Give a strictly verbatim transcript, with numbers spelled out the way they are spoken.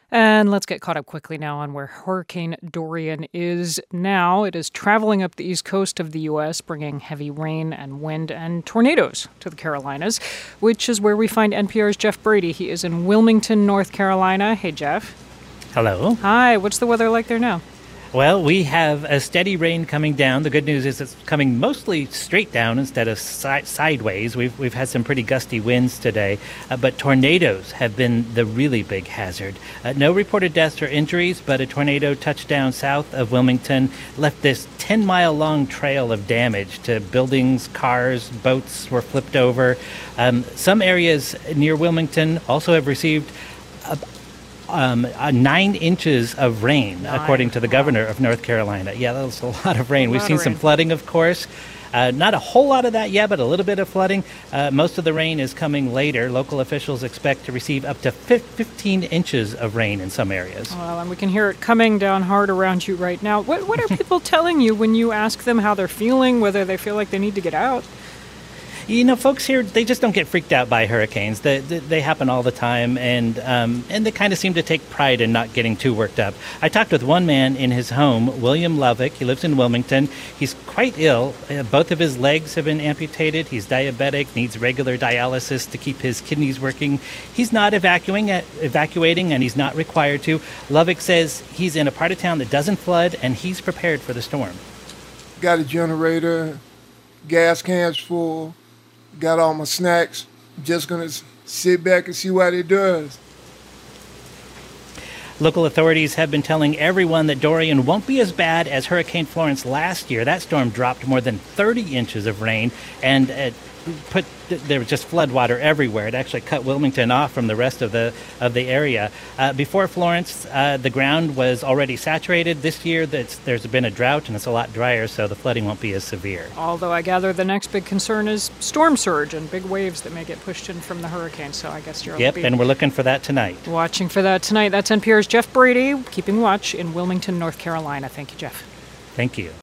And let's get caught up quickly now on where Hurricane Dorian is now. It is traveling up the east coast of the U S, bringing heavy rain and wind and tornadoes to the Carolinas, which is where we find N P R's Jeff Brady. He is in Wilmington, North Carolina. Hey, Jeff. Hello. Hi. What's the weather like there now? Well, we have a steady rain coming down. The good news is it's coming mostly straight down instead of si- sideways. We've we've had some pretty gusty winds today, uh, but tornadoes have been the really big hazard. Uh, no reported deaths or injuries, but a tornado touched down south of Wilmington, left this ten-mile-long trail of damage to buildings, cars, boats were flipped over. Um, some areas near Wilmington also have received a Um, uh, nine inches of rain, Nine. according to the Wow. governor of North Carolina. Yeah, that's a lot of rain. A We've lot seen of some rain. flooding, of course. Uh, not a whole lot of that yet, but a little bit of flooding. Uh, most of the rain is coming later. Local officials expect to receive up to fifteen inches of rain in some areas. Well, and we can hear it coming down hard around you right now. What, what are people telling you when you ask them how they're feeling, whether they feel like they need to get out? You know, folks here, they just don't get freaked out by hurricanes. They, they, they happen all the time, and um, and they kind of seem to take pride in not getting too worked up. I talked with one man in his home, William Lovick. He lives in Wilmington. He's quite ill. Uh, both of his legs have been amputated. He's diabetic, needs regular dialysis to keep his kidneys working. He's not evacuating, evacuating, and he's not required to. Lovick says he's in a part of town that doesn't flood, and he's prepared for the storm. Got a generator, gas cans full. Got all my snacks. Just going to sit back and see what it does. Local authorities have been telling everyone that Dorian won't be as bad as Hurricane Florence last year. That storm dropped more than thirty inches of rain, and it put there was just floodwater everywhere. It actually cut Wilmington off from the rest of the of the area. Uh, before Florence, uh, the ground was already saturated. This year, that's, there's been a drought, and it's a lot drier, so the flooding won't be as severe. Although I gather the next big concern is storm surge and big waves that may get pushed in from the hurricane. So I guess you're Yep, and we're looking for that tonight. watching for that tonight. That's N P R's Jeff Brady, keeping watch in Wilmington, North Carolina. Thank you, Jeff. Thank you.